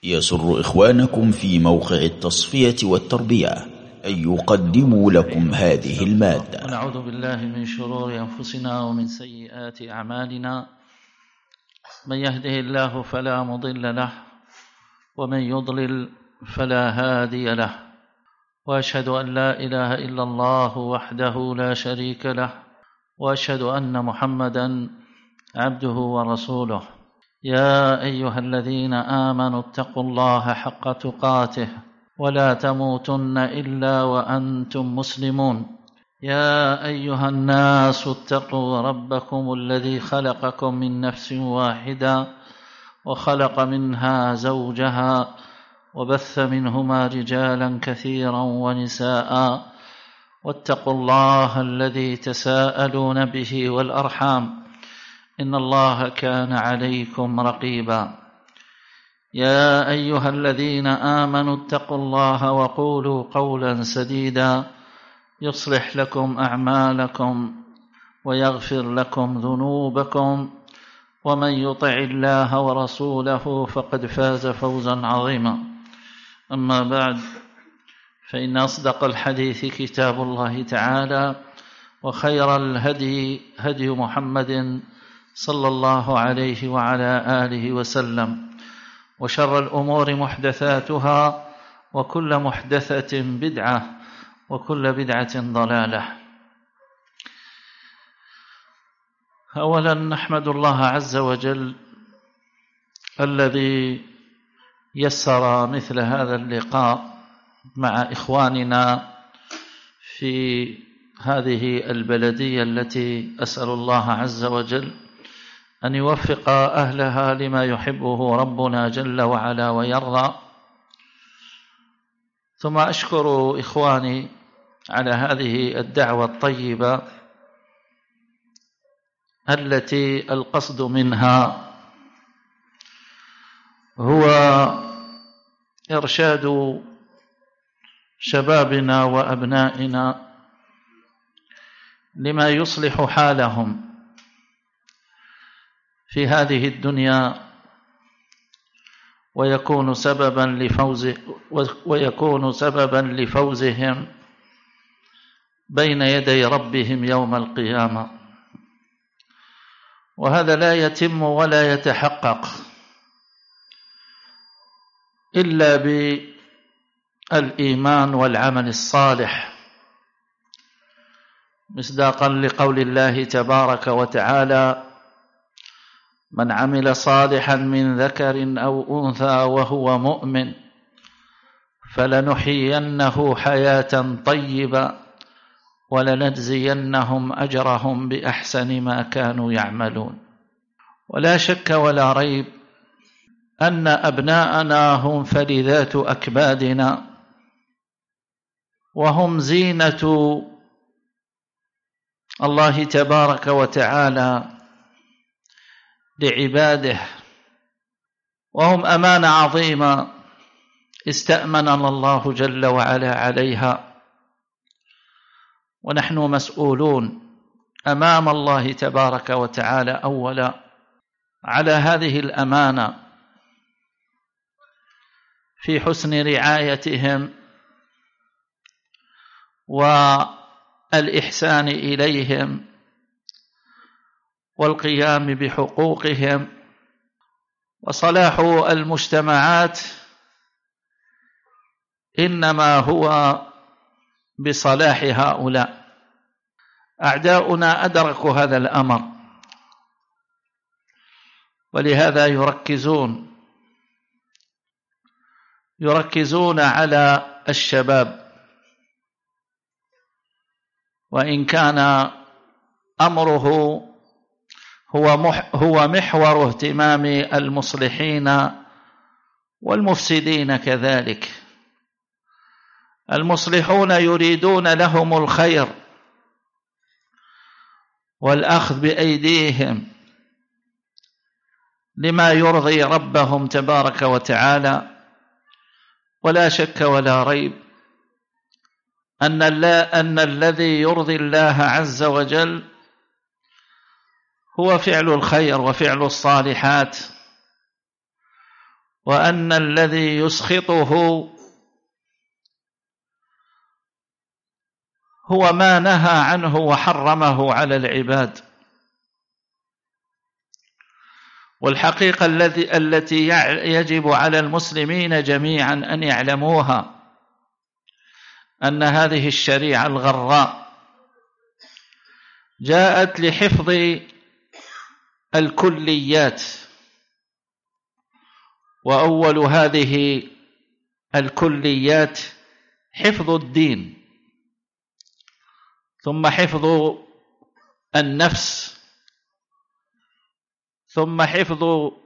يسر إخوانكم في موقع التصفية والتربية أن يقدموا لكم هذه المادة. ونعوذ بالله من شرور أنفسنا ومن سيئات أعمالنا، من يهده الله فلا مضل له ومن يضلل فلا هادي له، وأشهد أن لا إله إلا الله وحده لا شريك له، وأشهد أن محمدا عبده ورسوله. يا أيها الذين آمنوا اتقوا الله حق تقاته ولا تموتن إلا وأنتم مسلمون. يا أيها الناس اتقوا ربكم الذي خلقكم من نفس واحدة وخلق منها زوجها وبث منهما رجالا كثيرا ونساء، واتقوا الله الذي تساءلون به والأرحام إن الله كان عليكم رقيبا. يا أيها الذين آمنوا اتقوا الله وقولوا قولا سديدا يصلح لكم أعمالكم ويغفر لكم ذنوبكم، ومن يطع الله ورسوله فقد فاز فوزا عظيما. أما بعد، فإن أصدق الحديث كتاب الله تعالى، وخير الهدي هدي محمد صلى الله عليه وعلى آله وسلم، وشر الأمور محدثاتها، وكل محدثة بدعة، وكل بدعة ضلالة. أولا نحمد الله عز وجل الذي يسر مثل هذا اللقاء مع إخواننا في هذه البلدية التي أسأل الله عز وجل أن يوفق أهلها لما يحبه ربنا جل وعلا ويرضى. ثم أشكر إخواني على هذه الدعوة الطيبة التي القصد منها هو إرشاد شبابنا وأبنائنا لما يصلح حالهم في هذه الدنيا، ويكون سببا لفوزهم بين يدي ربهم يوم القيامة. وهذا لا يتم ولا يتحقق إلا بالإيمان والعمل الصالح، مصداقا لقول الله تبارك وتعالى: من عمل صالحا من ذكر أو أنثى وهو مؤمن فلنحيينه حياة طيبة ولنجزينهم أجرهم بأحسن ما كانوا يعملون. ولا شك ولا ريب أن أبناءنا هم فريدات أكبادنا، وهم زينة الله تبارك وتعالى لعباده، وهم أمانة عظيمة استأمننا الله جل وعلا عليها، ونحن مسؤولون أمام الله تبارك وتعالى أولا على هذه الأمانة في حسن رعايتهم والإحسان إليهم والقيام بحقوقهم. وصلاح المجتمعات إنما هو بصلاح هؤلاء. أعداؤنا أدركوا هذا الأمر، ولهذا يركزون على الشباب، وإن كان أمره هو محور اهتمام المصلحين والمفسدين كذلك. المصلحون يريدون لهم الخير والأخذ بأيديهم لما يرضي ربهم تبارك وتعالى. ولا شك ولا ريب أن الذي يرضي الله عز وجل هو فعل الخير وفعل الصالحات، وأن الذي يسخطه هو ما نهى عنه وحرمه على العباد. والحقيقة التي يجب على المسلمين جميعا أن يعلموها أن هذه الشريعة الغراء جاءت لحفظ الكليات، وأول هذه الكليات حفظ الدين، ثم حفظ النفس، ثم حفظ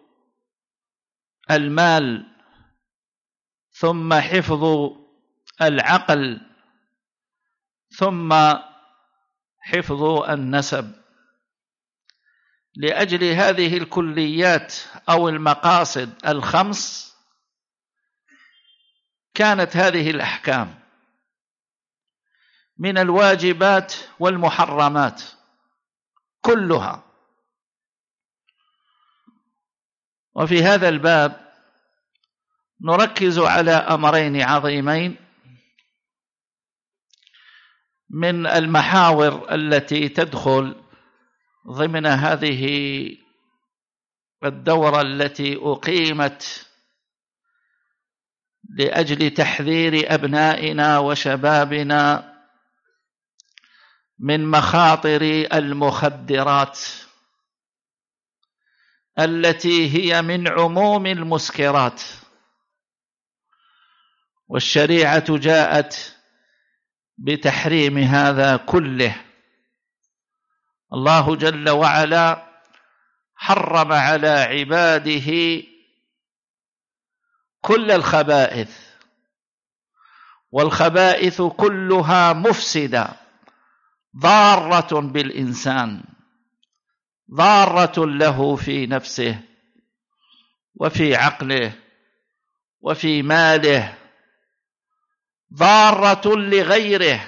المال، ثم حفظ العقل، ثم حفظ النسب. لأجل هذه الكليات أو المقاصد الخمس كانت هذه الأحكام من الواجبات والمحرمات كلها. وفي هذا الباب نركز على أمرين عظيمين من المحاور التي تدخل ضمن هذه الدورة التي أقيمت لأجل تحذير أبنائنا وشبابنا من مخاطر المخدرات التي هي من عموم المسكرات. والشريعة جاءت بتحريم هذا كله. الله جل وعلا حرم على عباده كل الخبائث، والخبائث كلها مفسدة ضارة بالإنسان، ضارة له في نفسه وفي عقله وفي ماله، ضارة لغيره،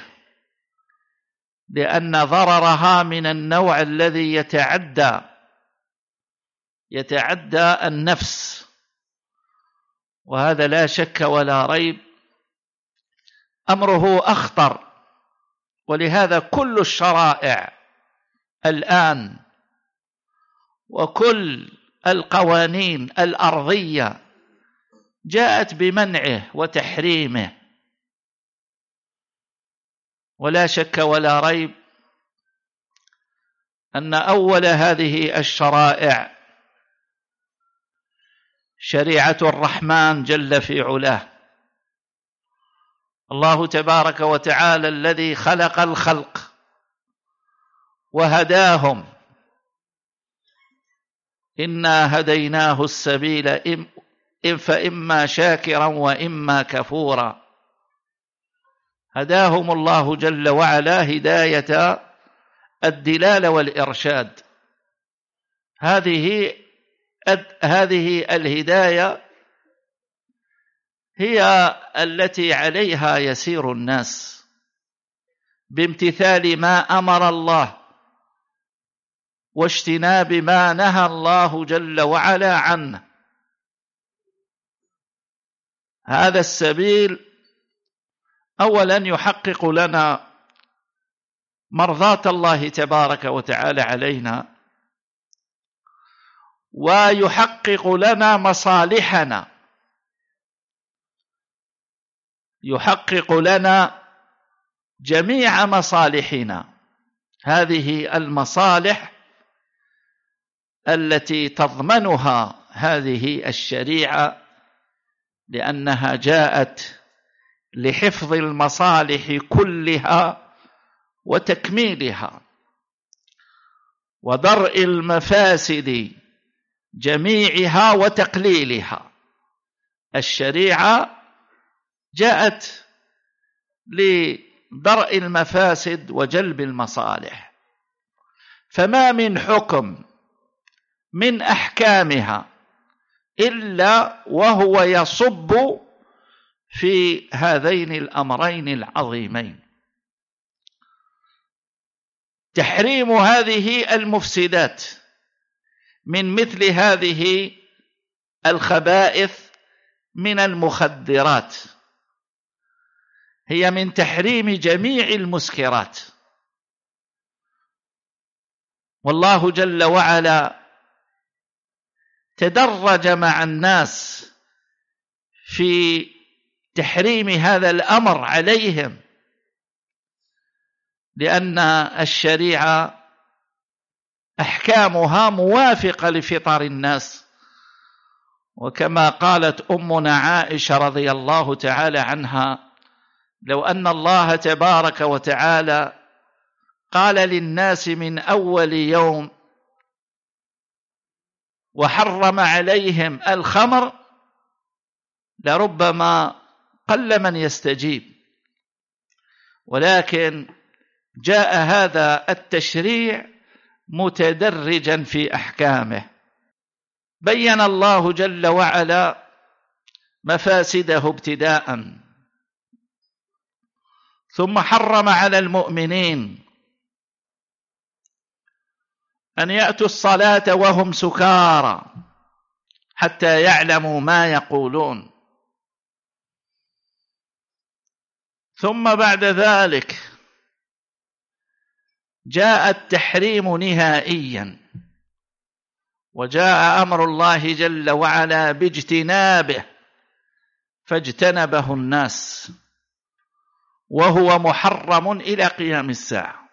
لأن ضررها من النوع الذي يتعدى النفس. وهذا لا شك ولا ريب أمره أخطر. ولهذا كل الشرائع الآن وكل القوانين الأرضية جاءت بمنعه وتحريمه. ولا شك ولا ريب أن أول هذه الشرائع شريعة الرحمن جل في علاه. الله تبارك وتعالى الذي خلق الخلق وهداهم، إنا هديناه السبيل فإما شاكرا وإما كفورا. هداهم الله جل وعلا هداية الدلالة والإرشاد. هذه الهداية هي التي عليها يسير الناس بامتثال ما أمر الله واجتناب ما نهى الله جل وعلا عنه. هذا السبيل أولا يحقق لنا مرضاة الله تبارك وتعالى علينا، ويحقق لنا مصالحنا، يحقق لنا جميع مصالحنا. هذه المصالح التي تضمنها هذه الشريعة، لأنها جاءت لحفظ المصالح كلها وتكميلها ودرء المفاسد جميعها وتقليلها. الشريعة جاءت لدرء المفاسد وجلب المصالح، فما من حكم من أحكامها إلا وهو يصب في هذين الأمرين العظيمين: تحريم هذه المفسدات من مثل هذه الخبائث من المخدرات، هي من تحريم جميع المسكرات. والله جل وعلا تدرج مع الناس في تحريم هذا الأمر عليهم، لأن الشريعة أحكامها موافقة لفطر الناس. وكما قالت أمنا عائشة رضي الله تعالى عنها: لو أن الله تبارك وتعالى قال للناس من أول يوم وحرم عليهم الخمر لربما قل من يستجيب، ولكن جاء هذا التشريع متدرجا في أحكامه. بين الله جل وعلا مفاسده ابتداء، ثم حرم على المؤمنين أن يأتوا الصلاة وهم سكارى حتى يعلموا ما يقولون. ثم بعد ذلك جاء التحريم نهائيا، وجاء أمر الله جل وعلا باجتنابه فاجتنبه الناس، وهو محرم إلى قيام الساعة،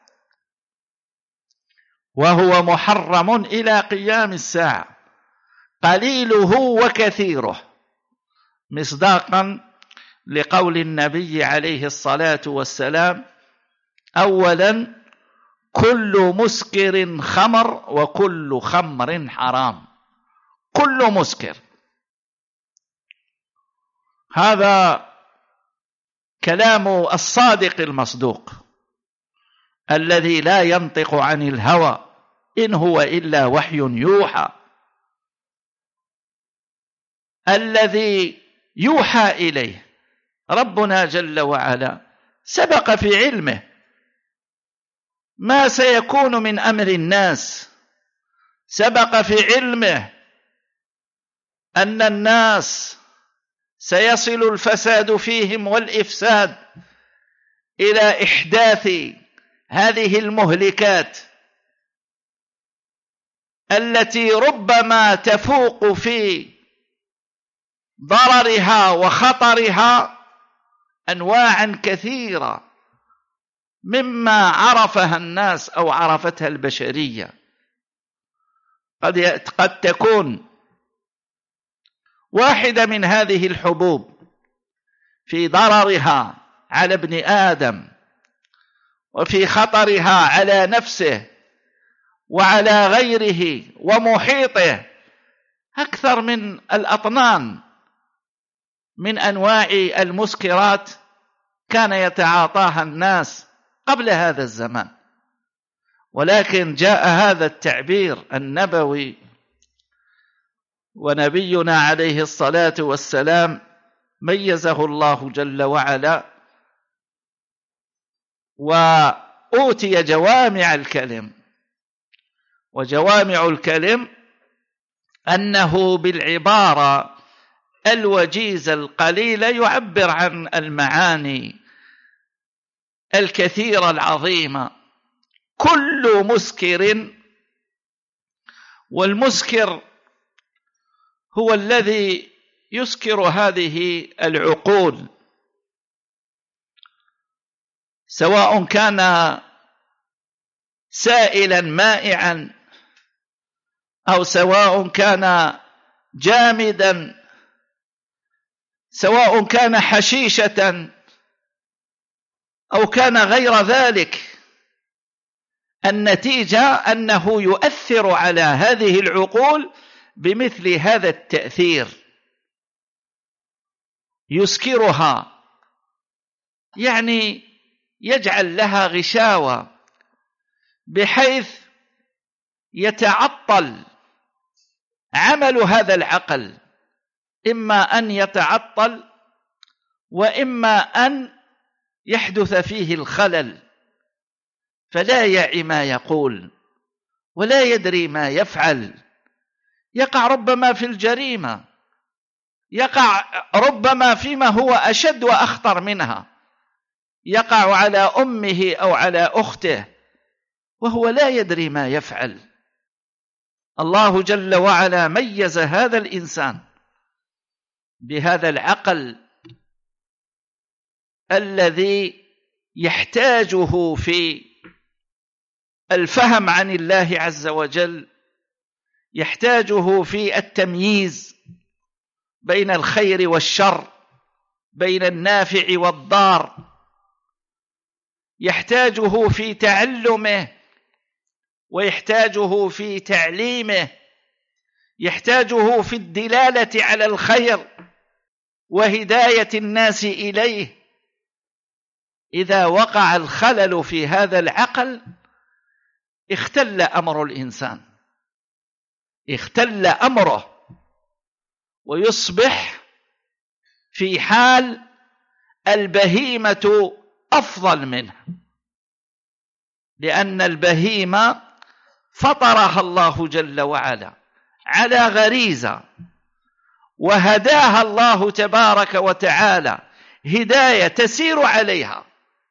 وهو محرم إلى قيام الساعة، قليله وكثيره، مصداقا لقول النبي عليه الصلاة والسلام: أولا كل مسكر خمر وكل خمر حرام. كل مسكر، هذا كلام الصادق المصدوق الذي لا ينطق عن الهوى إن هو إلا وحي يوحى، الذي يوحى إليه ربنا جل وعلا سبق في علمه ما سيكون من أمر الناس، سبق في علمه أن الناس سيصل الفساد فيهم والإفساد إلى إحداث هذه المهلكات التي ربما تفوق في ضررها وخطرها أنواعا كثيرة مما عرفها الناس أو عرفتها البشرية. قد تكون واحدة من هذه الحبوب في ضررها على ابن آدم وفي خطرها على نفسه وعلى غيره ومحيطه أكثر من الأطنان من أنواع المسكرات كان يتعاطاها الناس قبل هذا الزمان. ولكن جاء هذا التعبير النبوي ونبينا عليه الصلاة والسلام ميزه الله جل وعلا وأوتي جوامع الكلم، وجوامع الكلم أنه بالعبارة الوجيزة القليلة يعبر عن المعاني الكثيرة العظيمة. كل مسكر، والمسكر هو الذي يسكر هذه العقول، سواء كان سائلا مائعا أو سواء كان جامدا، سواء كان حشيشة أو كان غير ذلك. النتيجة أنه يؤثر على هذه العقول بمثل هذا التأثير، يسكرها، يعني يجعل لها غشاوة بحيث يتعطل عمل هذا العقل، إما أن يتعطل وإما أن يحدث فيه الخلل، فلا يعي ما يقول ولا يدري ما يفعل، يقع ربما في الجريمة، يقع ربما فيما هو أشد وأخطر منها، يقع على أمه أو على أخته وهو لا يدري ما يفعل. الله جل وعلا ميز هذا الإنسان بهذا العقل الذي يحتاجه في الفهم عن الله عز وجل، يحتاجه في التمييز بين الخير والشر، بين النافع والضار، يحتاجه في تعلمه ويحتاجه في تعليمه، يحتاجه في الدلالة على الخير وهداية الناس إليه. إذا وقع الخلل في هذا العقل اختل أمر الإنسان، اختل أمره، ويصبح في حال البهيمة أفضل منه، لأن البهيمة فطرها الله جل وعلا على غريزة، وهداها الله تبارك وتعالى هداية تسير عليها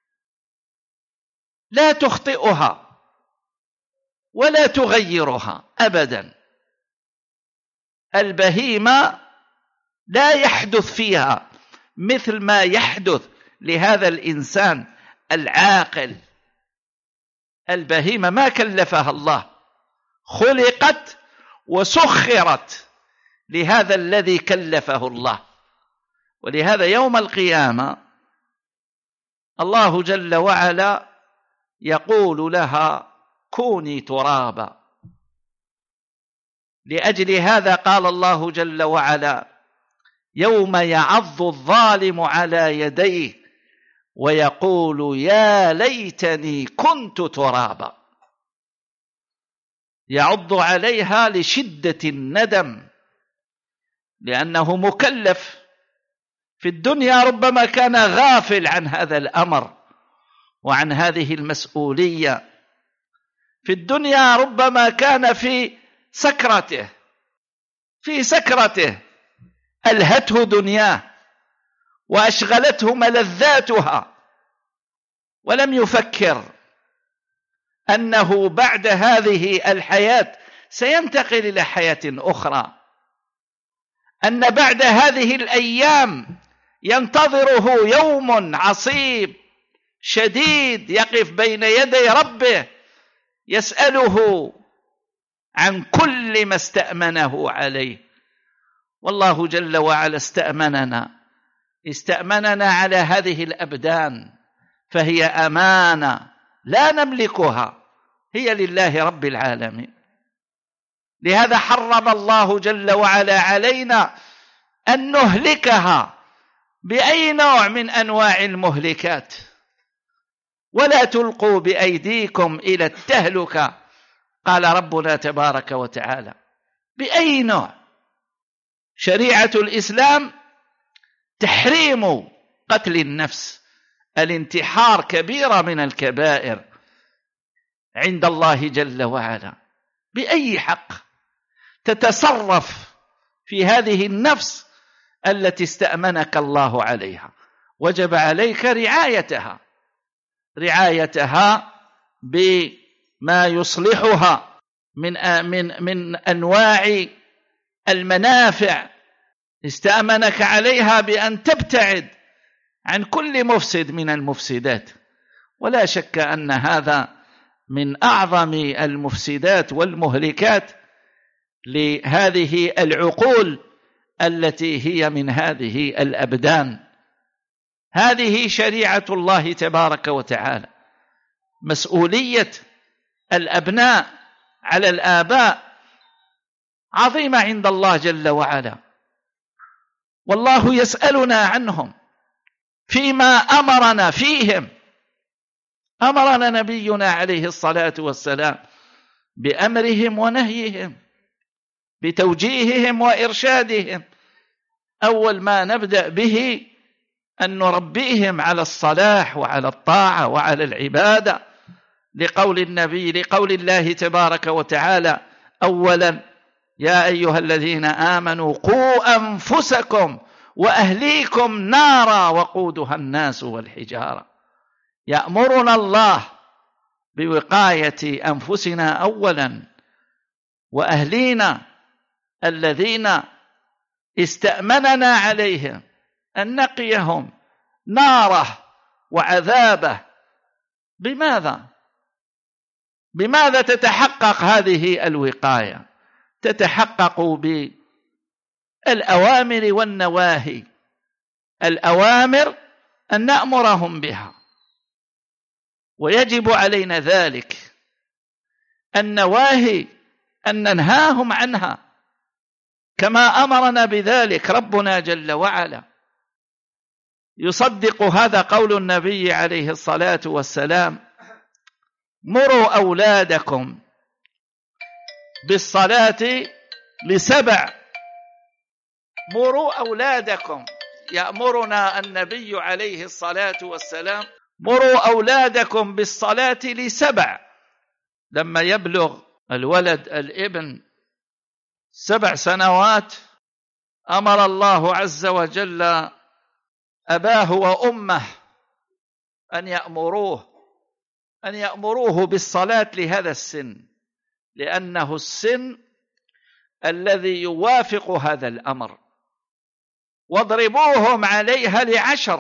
لا تخطئها ولا تغيرها أبدا. البهيمة لا يحدث فيها مثل ما يحدث لهذا الإنسان العاقل. البهيمة ما كلفها الله، خلقت وسخرت لهذا الذي كلفه الله. ولهذا يوم القيامة الله جل وعلا يقول لها كوني ترابا. لأجل هذا قال الله جل وعلا يوم يعض الظالم على يديه ويقول يا ليتني كنت ترابا. يعض عليها لشدة الندم، لأنه مكلف. في الدنيا ربما كان غافل عن هذا الأمر وعن هذه المسؤولية. في الدنيا ربما كان في سكرته ألهته دنياه وأشغلته ملذاتها، ولم يفكر أنه بعد هذه الحياة سينتقل إلى حياة أخرى، أن بعد هذه الأيام ينتظره يوم عصيب شديد، يقف بين يدي ربه يسأله عن كل ما استأمنه عليه. والله جل وعلا استأمننا على هذه الأبدان، فهي أمانة لا نملكها، هي لله رب العالمين. لهذا حرم الله جل وعلا علينا أن نهلكها بأي نوع من أنواع المهلكات. ولا تلقوا بأيديكم إلى التهلكة، قال ربنا تبارك وتعالى. بأي نوع؟ شريعة الإسلام تحريم قتل النفس، الانتحار كبيرة من الكبائر عند الله جل وعلا. بأي حق تتصرف في هذه النفس التي استأمنك الله عليها؟ وجب عليك رعايتها بما يصلحها من أنواع المنافع. استأمنك عليها بأن تبتعد عن كل مفسد من المفسدات، ولا شك أن هذا من أعظم المفسدات والمهلكات لهذه العقول التي هي من هذه الأبدان. هذه شريعة الله تبارك وتعالى. مسؤولية الأبناء على الآباء عظيمة عند الله جل وعلا، والله يسألنا عنهم فيما أمرنا فيهم. أمرنا نبينا عليه الصلاة والسلام بأمرهم ونهيهم، بتوجيههم وإرشادهم. أول ما نبدأ به أن نربيهم على الصلاح وعلى الطاعة وعلى العبادة، لقول الله تبارك وتعالى أولا يا أيها الذين آمنوا قوا أنفسكم وأهليكم نارا وقودها الناس والحجارة. يأمرنا الله بوقاية أنفسنا أولا وأهلينا الذين استأمننا عليهم أن نقيهم ناره وعذابه. بماذا تتحقق هذه الوقاية؟ تتحقق بالأوامر والنواهي. الأوامر أن نأمرهم بها ويجب علينا ذلك، النواهي أن ننهاهم عنها كما أمرنا بذلك ربنا جل وعلا. يصدق هذا قول النبي عليه الصلاة والسلام: مروا أولادكم بالصلاة ل7. مروا أولادكم، يأمرنا النبي عليه الصلاة والسلام: مروا أولادكم بالصلاة ل7. لما يبلغ الولد الابن 7 سنوات أمر الله عز وجل أباه وأمه أن يأمروه بالصلاة لهذا السن، لأنه السن الذي يوافق هذا الأمر. واضربوهم عليها ل10،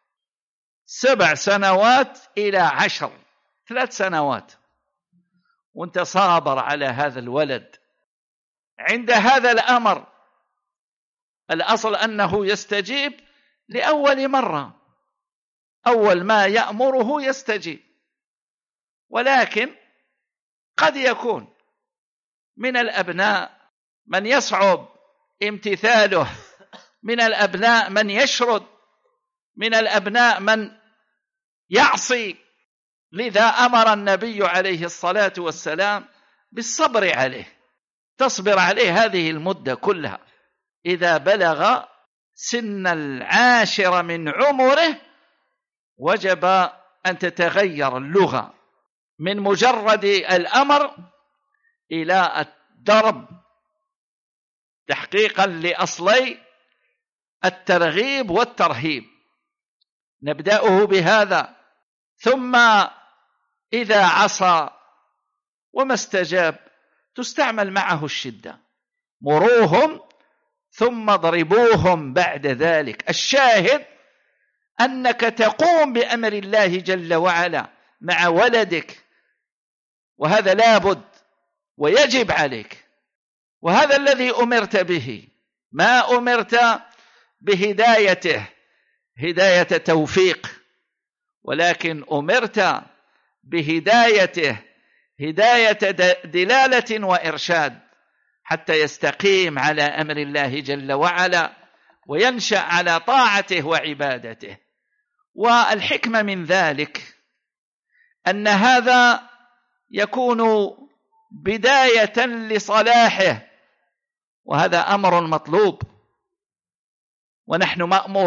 7 سنوات إلى 10، 3 سنوات، وانت صابر على هذا الولد. عند هذا الأمر الأصل أنه يستجيب لأول مرة، أول ما يأمره يستجيب. ولكن قد يكون من الأبناء من يصعب امتثاله، من الأبناء من يشرد، من الأبناء من يعصي. لذا أمر النبي عليه الصلاة والسلام بالصبر عليه، تصبر عليه هذه المدة كلها. إذا بلغ سن 10 من عمره وجب أن تتغير اللغة من مجرد الأمر إلى الضرب، تحقيقا لأصلي الترغيب والترهيب. نبدأه بهذا، ثم إذا عصى وما استجاب تستعمل معه الشدة. مروهم ثم اضربوهم بعد ذلك. الشاهد أنك تقوم بأمر الله جل وعلا مع ولدك، وهذا لابد ويجب عليك، وهذا الذي أمرت به. ما أمرت بهدايته هداية توفيق، ولكن أمرت بهدايته هداية دلالة وإرشاد، حتى يستقيم على أمر الله جل وعلا وينشأ على طاعته وعبادته. والحكمة من ذلك أن هذا يكون بداية لصلاحه، وهذا أمر مطلوب. ونحن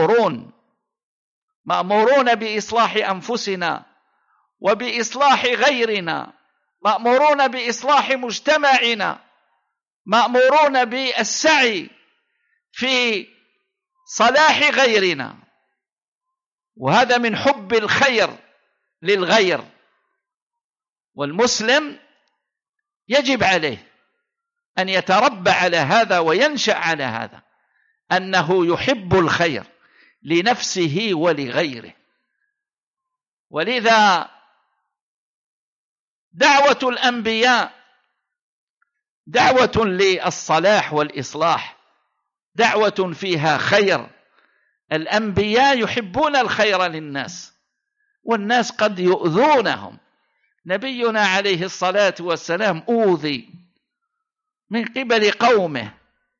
مأمورون بإصلاح أنفسنا وبإصلاح غيرنا، مأمورون بإصلاح مجتمعنا، مأمورون بالسعي في صلاح غيرنا، وهذا من حب الخير للغير. والمسلم يجب عليه أن يتربى على هذا وينشأ على هذا، أنه يحب الخير لنفسه ولغيره. ولذا دعوة الأنبياء دعوة للصلاح والإصلاح، دعوة فيها خير. الأنبياء يحبون الخير للناس، والناس قد يؤذونهم. نبينا عليه الصلاة والسلام أوذي من قبل قومه،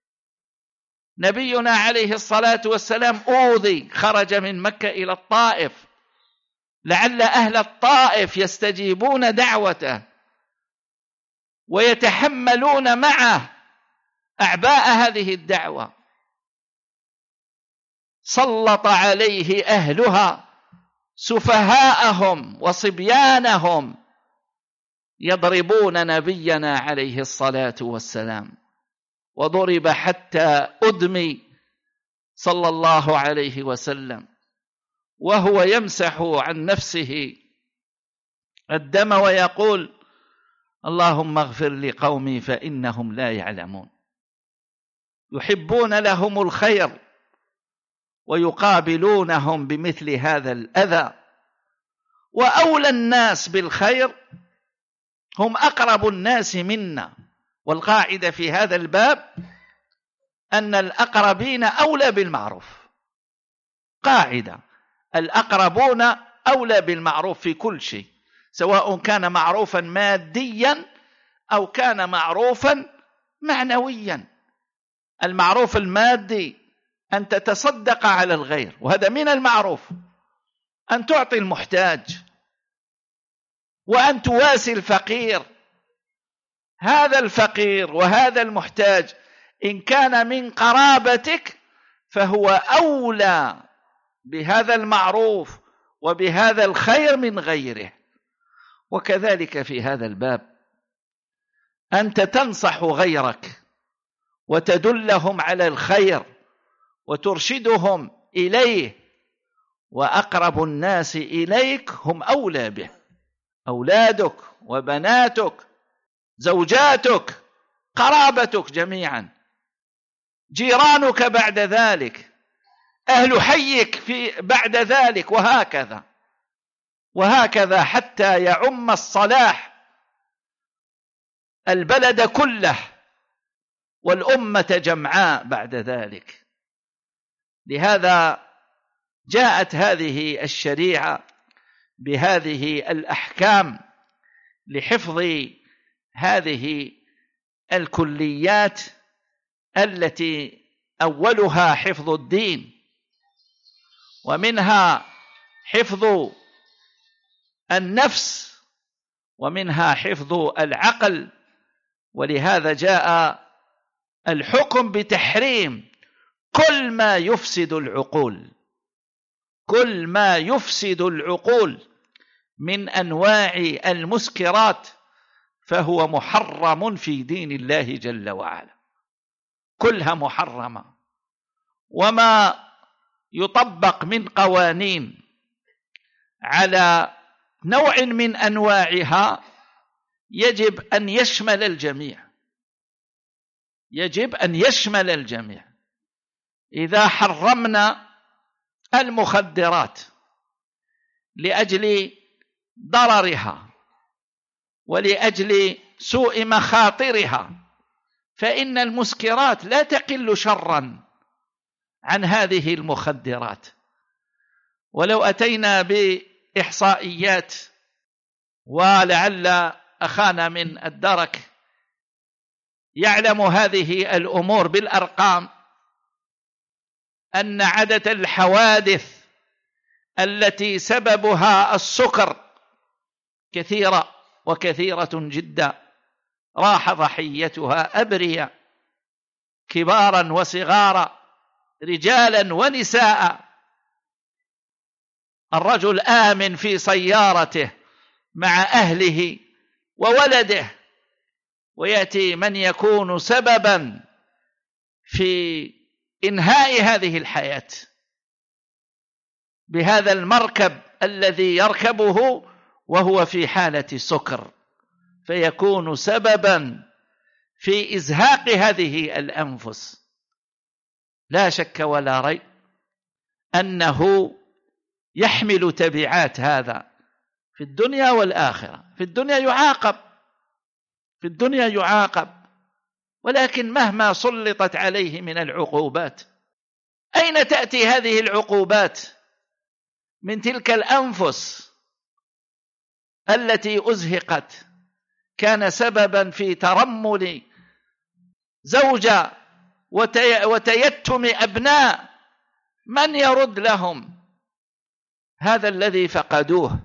نبينا عليه الصلاة والسلام أوذي، خرج من مكة إلى الطائف لعل أهل الطائف يستجيبون دعوته ويتحملون معه أعباء هذه الدعوة. سلط عليه أهلها سفهاءهم وصبيانهم يضربون نبينا عليه الصلاة والسلام. وضرب حتى أدمي صلى الله عليه وسلم وهو يمسح عن نفسه الدم ويقول: اللهم اغفر لقومي فإنهم لا يعلمون. يحبون لهم الخير ويقابلونهم بمثل هذا الأذى. وأولى الناس بالخير هم أقرب الناس منا. والقاعدة في هذا الباب أن الأقربين أولى بالمعروف. قاعدة: الأقربون أولى بالمعروف في كل شيء، سواء كان معروفا ماديا أو كان معروفا معنويا. المعروف المادي أن تتصدق على الغير، وهذا من المعروف، أن تعطي المحتاج وأن تواسي الفقير. هذا الفقير وهذا المحتاج إن كان من قرابتك فهو أولى بهذا المعروف وبهذا الخير من غيره. وكذلك في هذا الباب أنت تنصح غيرك وتدلهم على الخير وترشدهم إليه، وأقرب الناس إليك هم أولى به: أولادك وبناتك، زوجاتك، قرابتك جميعا، جيرانك بعد ذلك، أهل حيك بعد ذلك، وهكذا حتى يعم الصلاح البلد كله والأمة جمعاء بعد ذلك. لهذا جاءت هذه الشريعة بهذه الأحكام لحفظ هذه الكليات التي أولها حفظ الدين، ومنها حفظ النفس، ومنها حفظ العقل. ولهذا جاء الحكم بتحريم كل ما يفسد العقول، كل ما يفسد العقول من أنواع المسكرات فهو محرم في دين الله جل وعلا، كلها محرمة. وما يطبق من قوانين على نوع من أنواعها يجب أن يشمل الجميع، يجب أن يشمل الجميع. إذا حرمنا المخدرات لأجل ضررها ولأجل سوء مخاطرها، فإن المسكرات لا تقل شرا عن هذه المخدرات. ولو أتينا بإحصائيات، ولعل أخانا من الدرك يعلم هذه الأمور بالأرقام، أن عدد الحوادث التي سببها السكر كثيرة وكثيرة جدا، راح ضحيتها أبرياء كبارا وصغارا، رجالا ونساء. الرجل آمن في سيارته مع أهله وولده، ويأتي من يكون سببا في إنهاء هذه الحياة بهذا المركب الذي يركبه وهو في حالة سكر، فيكون سببا في إزهاق هذه الأنفس. لا شك ولا ريب أنه يحمل تبعات هذا في الدنيا والآخرة. في الدنيا يعاقب، ولكن مهما سلطت عليه من العقوبات، أين تأتي هذه العقوبات من تلك الأنفس التي أزهقت، كان سببا في ترمل زوجة وتيتم أبناء؟ من يرد لهم هذا الذي فقدوه؟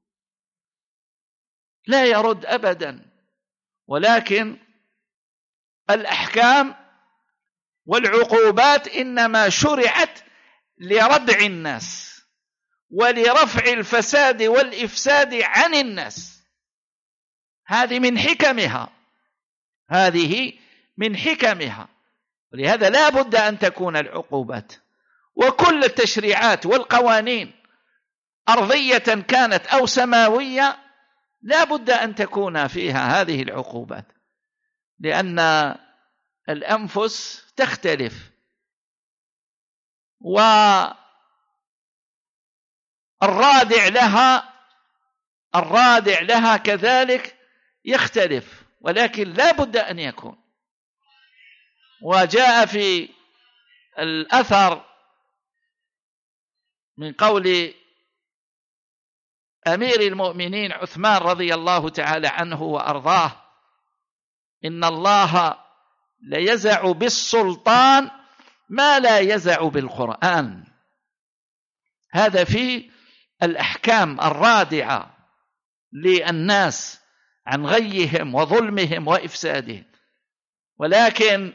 لا يرد أبدا. ولكن الأحكام والعقوبات إنما شرعت لردع الناس ولرفع الفساد والإفساد عن الناس. هذه من حكمها، ولهذا لا بد أن تكون العقوبات وكل التشريعات والقوانين أرضية كانت أو سماوية لا بد أن تكون فيها هذه العقوبات، لأن الأنفس تختلف والرادع لها كذلك يختلف، ولكن لا بد أن يكون. وجاء في الأثر من قول أمير المؤمنين عثمان رضي الله تعالى عنه وأرضاه: إن الله ليزع بالسلطان ما لا يزع بالقرآن. هذا في الأحكام الرادعة للناس عن غيهم وظلمهم وإفسادهم. ولكن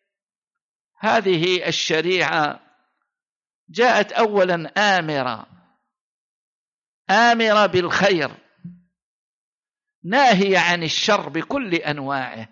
هذه الشريعة جاءت أولا آمرة بالخير، ناهية عن الشر بكل أنواعه،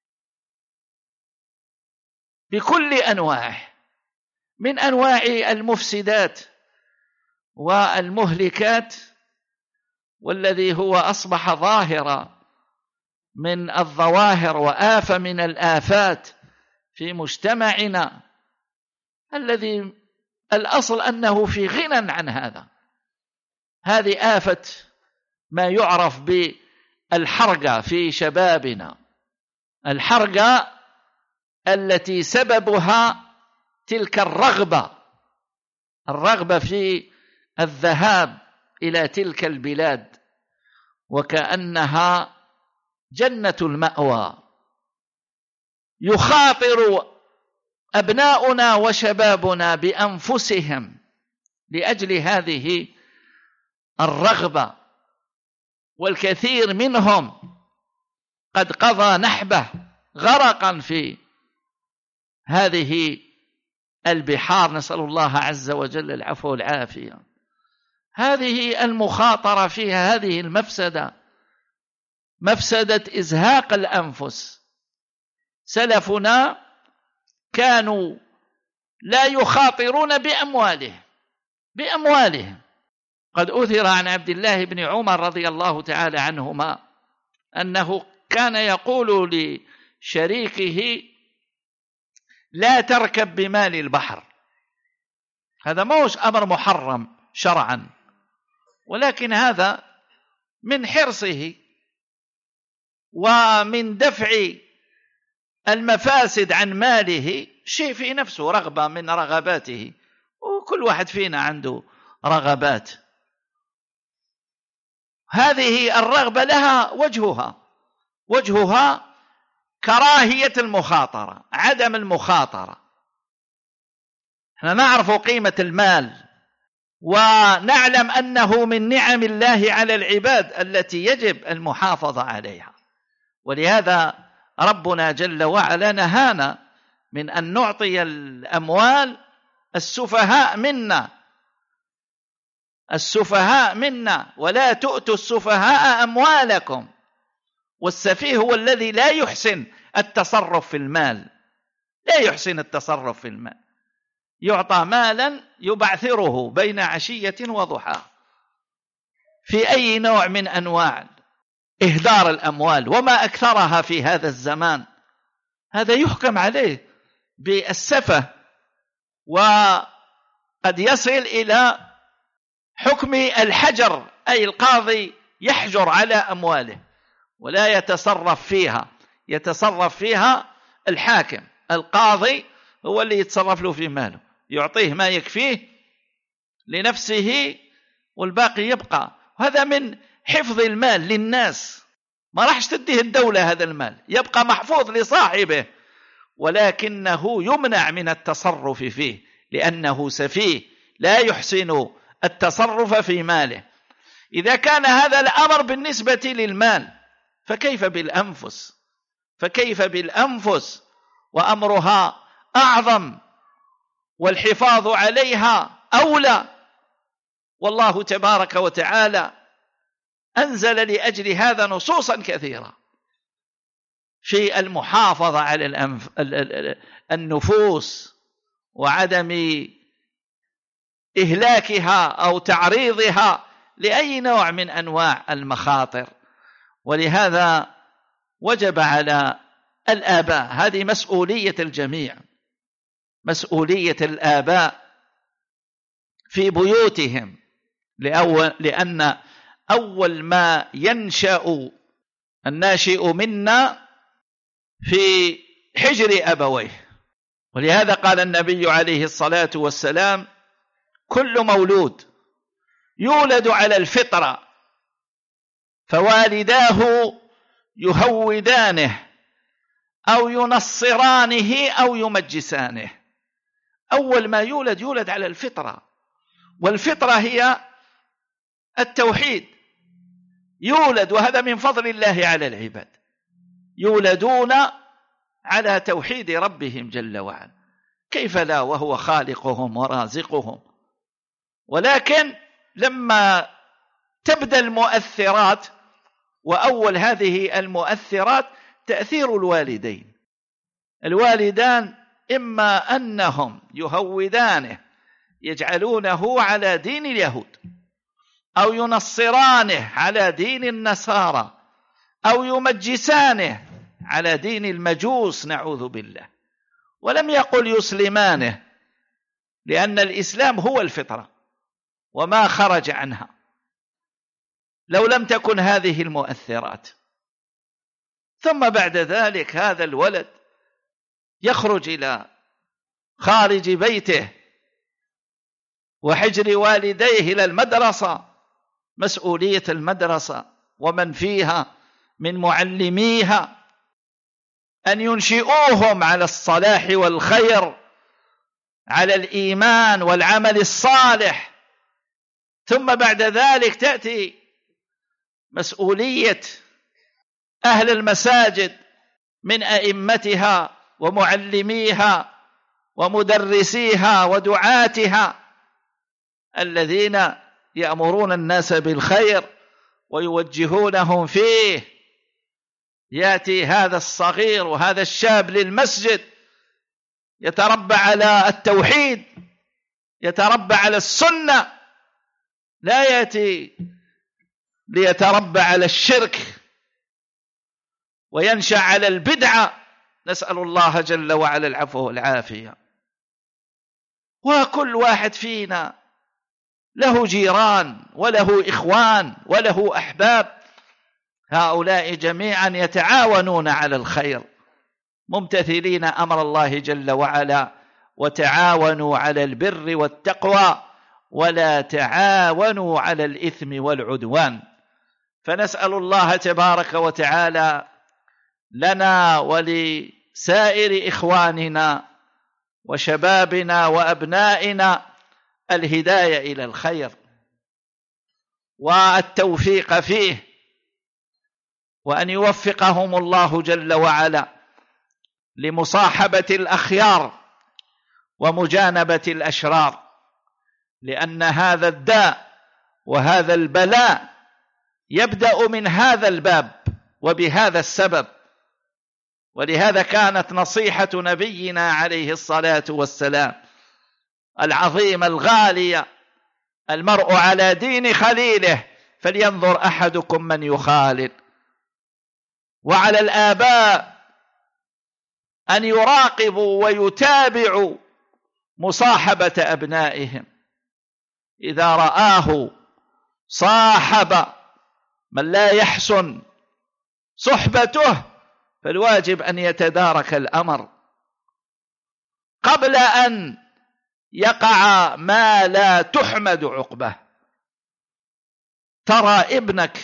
من أنواع المفسدات والمهلكات، والذي هو أصبح ظاهرا من الظواهر وآفة من الآفات في مجتمعنا، الذي الأصل أنه في غنى عن هذا. هذه آفة ما يعرف بالحرقة في شبابنا، الحرقة التي سببها تلك الرغبة في الذهاب إلى تلك البلاد، وكأنها جنة المأوى. يخاطر أبناؤنا وشبابنا بأنفسهم لأجل هذه الرغبة، والكثير منهم قد قضى نحبه غرقا في هذه البحار، نسأل الله عز وجل العفو والعافية. هذه المخاطرة فيها هذه المفسدة، مفسدة إزهاق الأنفس. سلفنا كانوا لا يخاطرون بأموالهم. قد أثر عن عبد الله بن عمر رضي الله تعالى عنهما أنه كان يقول لشريكه: لا تركب بمال البحر. هذا موش أمر محرم شرعا، ولكن هذا من حرصه ومن دفع المفاسد عن ماله شيء في نفسه، رغبة من رغباته، وكل واحد فينا عنده رغبات. هذه الرغبة لها وجهها كراهية المخاطرة، عدم المخاطرة. احنا نعرف قيمة المال ونعلم أنه من نعم الله على العباد التي يجب المحافظة عليها، ولهذا ربنا جل وعلا نهانا من أن نعطي الأموال السفهاء منا ولا تؤتوا السفهاء أموالكم. والسفيه هو الذي لا يحسن التصرف في المال، يعطى مالا يبعثره بين عشية وضحى في أي نوع من أنواع إهدار الأموال، وما أكثرها في هذا الزمان. هذا يحكم عليه بالسفه، وقد يصل إلى حكم الحجر، أي القاضي يحجر على أمواله ولا يتصرف فيها الحاكم. القاضي هو اللي يتصرف له في ماله، يعطيه ما يكفيه لنفسه والباقي يبقى. هذا من حفظ المال للناس، ما راحش تديه الدولة هذا المال، يبقى محفوظ لصاحبه، ولكنه يمنع من التصرف فيه لأنه سفيه لا يحسن التصرف في ماله. إذا كان هذا الأمر بالنسبة للمال، فكيف بالأنفس وأمرها أعظم والحفاظ عليها أولى. والله تبارك وتعالى أنزل لأجل هذا نصوصا كثيرة في المحافظة على النفوس وعدم إهلاكها أو تعريضها لأي نوع من أنواع المخاطر. ولهذا وجب على الآباء، هذه مسؤولية الجميع، مسؤولية الآباء في بيوتهم، لأن أول ما ينشأ الناشئ منا في حجر أبويه. ولهذا قال النبي عليه الصلاة والسلام: كل مولود يولد على الفطرة فوالداه يهودانه أو ينصرانه أو يمجسانه. أول ما يولد على الفطرة، والفطرة هي التوحيد. يولد، وهذا من فضل الله على العباد، يولدون على توحيد ربهم جل وعلا، كيف لا وهو خالقهم ورازقهم. ولكن لما تبدأ المؤثرات، وأول هذه المؤثرات تأثير الوالدين. الوالدان إما أنهم يهودانه يجعلونه على دين اليهود، أو ينصرانه على دين النصارى، أو يمجسانه على دين المجوس، نعوذ بالله. ولم يقل يسلمانه، لأن الإسلام هو الفطرة وما خرج عنها. لو لم تكن هذه المؤثرات، ثم بعد ذلك هذا الولد يخرج إلى خارج بيته وحجر والديه إلى المدرسة، مسؤولية المدرسة ومن فيها من معلميها أن ينشئوهم على الصلاح والخير، على الإيمان والعمل الصالح. ثم بعد ذلك تأتي مسؤولية أهل المساجد من أئمتها ومعلميها ومدرسيها ودعاتها، الذين يأمرون الناس بالخير ويوجهونهم فيه. يأتي هذا الصغير وهذا الشاب للمسجد يتربى على التوحيد، يتربى على السنة، لا يأتي ليتربى على الشرك وينشأ على البدعة، نسأل الله جل وعلا العفو والعافية. وكل واحد فينا له جيران وله إخوان وله أحباب، هؤلاء جميعا يتعاونون على الخير، ممتثلين أمر الله جل وعلا: وتعاونوا على البر والتقوى ولا تعاونوا على الإثم والعدوان. فنسأل الله تبارك وتعالى لنا ولسائر إخواننا وشبابنا وأبنائنا الهداية إلى الخير والتوفيق فيه، وأن يوفقهم الله جل وعلا لمصاحبة الأخيار ومجانبة الأشرار، لأن هذا الداء وهذا البلاء يبدأ من هذا الباب وبهذا السبب. ولهذا كانت نصيحة نبينا عليه الصلاة والسلام العظيمة الغالية: المرء على دين خليله فلينظر أحدكم من يخالل. وعلى الآباء أن يراقبوا ويتابعوا مصاحبة أبنائهم، إذا رآه صاحب من لا يحسن صحبته فالواجب أن يتدارك الأمر قبل أن يقع ما لا تحمد عقبه. ترى ابنك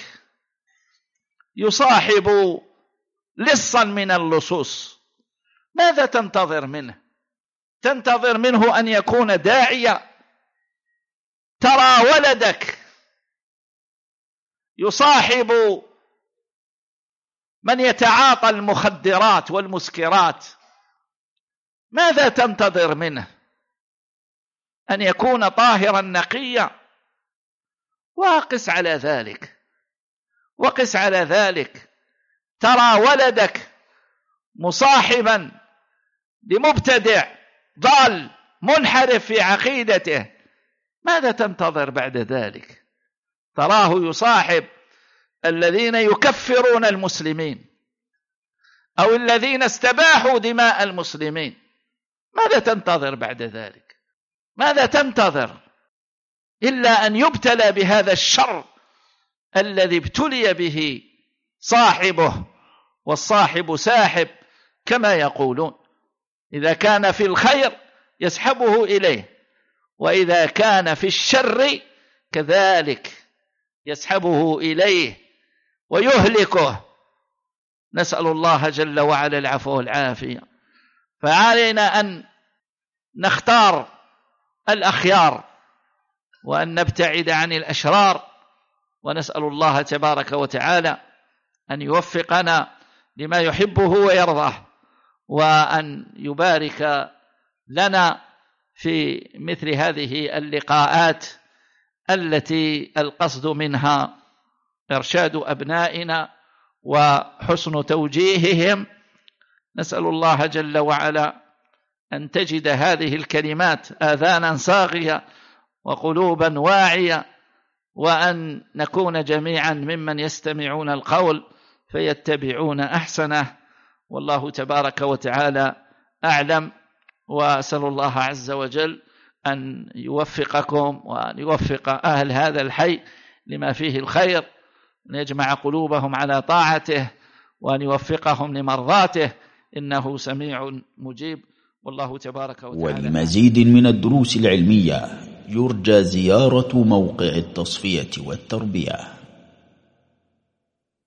يصاحب لصا من اللصوص، ماذا تنتظر منه؟ تنتظر منه أن يكون داعية؟ ترى ولدك يصاحب من يتعاطى المخدرات والمسكرات، ماذا تنتظر منه؟ أن يكون طاهرا نقيا. وقس على ذلك، وقس على ذلك. ترى ولدك مصاحبا لمبتدع ضال منحرف في عقيدته، ماذا تنتظر بعد ذلك؟ تراه يصاحب الذين يكفرون المسلمين أو الذين استباحوا دماء المسلمين، ماذا تنتظر بعد ذلك؟ ماذا تنتظر إلا أن يبتلى بهذا الشر الذي ابتلي به صاحبه، والصاحب ساحب كما يقولون، إذا كان في الخير يسحبه إليه، وإذا كان في الشر كذلك يسحبه إليه ويهلكه. نسأل الله جل وعلا العفو والعافية. فعلينا أن نختار الأخيار وأن نبتعد عن الأشرار، ونسأل الله تبارك وتعالى أن يوفقنا لما يحبه ويرضاه، وأن يبارك لنا في مثل هذه اللقاءات التي القصد منها إرشاد أبنائنا وحسن توجيههم. نسأل الله جل وعلا أن تجد هذه الكلمات آذانا صاغية وقلوبا واعية، وأن نكون جميعا ممن يستمعون القول فيتبعون أحسنه، والله تبارك وتعالى أعلم. وأسأل الله عز وجل أن يوفقكم وأن يوفق أهل هذا الحي لما فيه الخير، أن يجمع قلوبهم على طاعته، وأن يوفقهم لمرضاته، إنه سميع مجيب، والله تبارك وتعالى. ولمزيد من الدروس العلمية يرجى زيارة موقع التصفية والتربية.